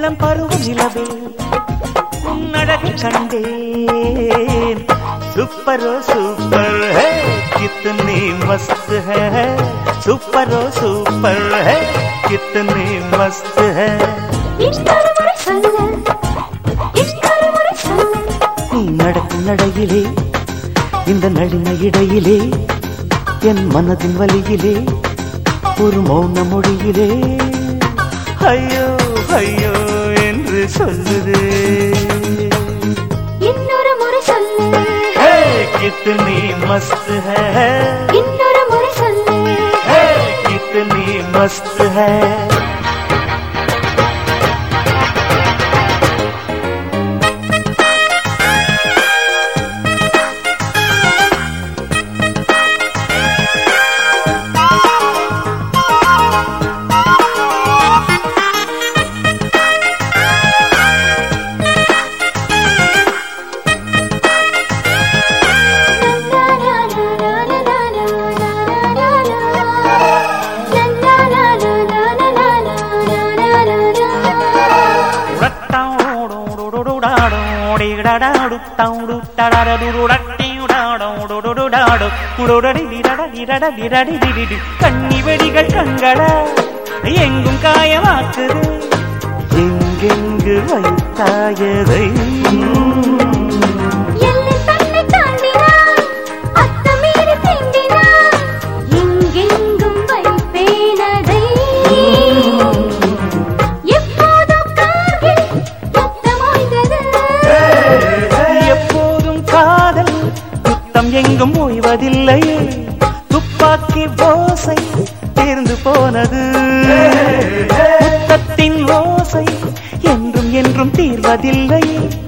இளம் பருவ நிலவே உன்னழகை கண்டேன் सुपरो सुपर है कितनी मस्त है सुपरो सुपर है कितनी मस्त है நீ நடக்கும் நடையிலே இந்த நளின இடையிலே என் மனதின் வலியிலே ஒரு மௌன மொழியிலே ஐயோ ஐயோ என்று சொல்லுதே இன்னொரு முறை சொல்லு कितनी मस्त है இன்னொரு முறை சொல்லு कितनी मस्त है கண்ணி வெடிகள் கண்களா எங்கும் காயமாக்குது எங்கெங்கு வைத்தாயதை எங்கும் ஓய்வதில்லையே துப்பாக்கி ஓசை தேர்ந்து போனது முத்தத்தின் ஓசை என்றும் என்றும் தீர்வதில்லை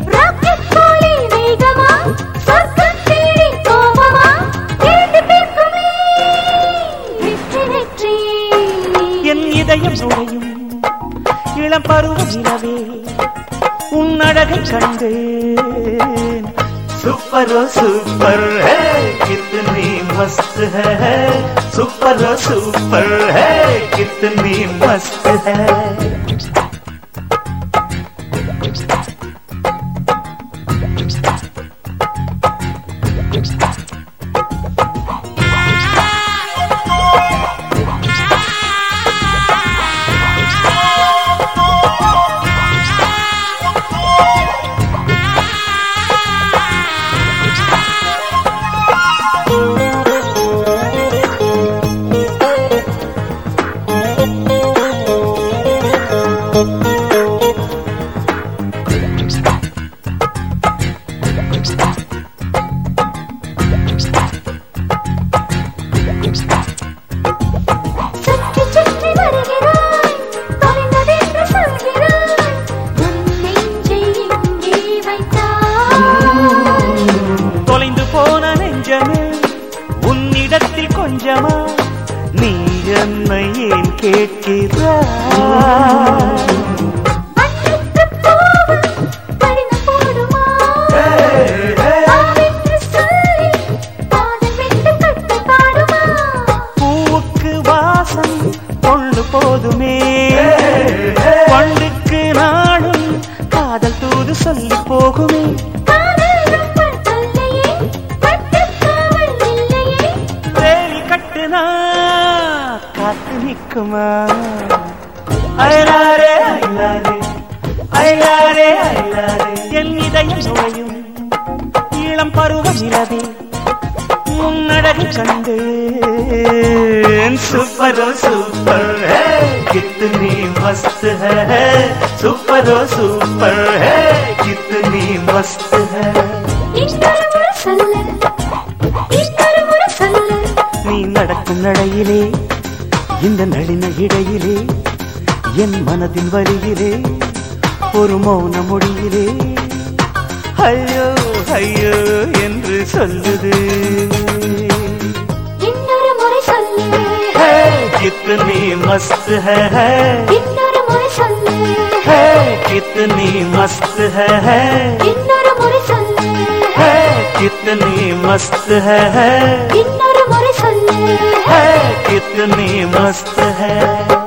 என் இதயம் நுழையும் இளம் பருவ நிலவே உன்னழகை கண்டேன் सुपरो सुपर है कितनी मस्त है सुपरो सुपर है कितनी मस्त है உன்னிடத்தில் கொஞ்சமா நீ என்னை ஏன் கேட்கிறாய் பூவுக்கு வாசம் கொண்டு போதுமே பண்டுக்கு நாடும் காதல் தூது சொல்லி போகுமே காத்து நிக்குமா ஐலாரே ஐலாரே ஐலாரே ஐலாரே என் இதயம் நுழையும் இளம் பருவ நிலவே உன்னழகை கண்டேன் सुपरो सुपर है कितनी मस्त है सुपरो सुपर है कितनी मस्त है நீ நடக்கும் நடையிலே இந்த நளின இடையிலே என் மனதின் வரியிலே ஒரு மௌன மொழியிலே ஐயோ ஐயோ என்று சொல்லுது இன்னொரு முறை சொல்லு कितनी मस्त है இன்னொரு முறை சொல்லு कितनी मस्त है இன்னொரு முறை சொல்லு कितनी मस्त है இன்னொரு முறை சொல்லு कितनी मस्त है।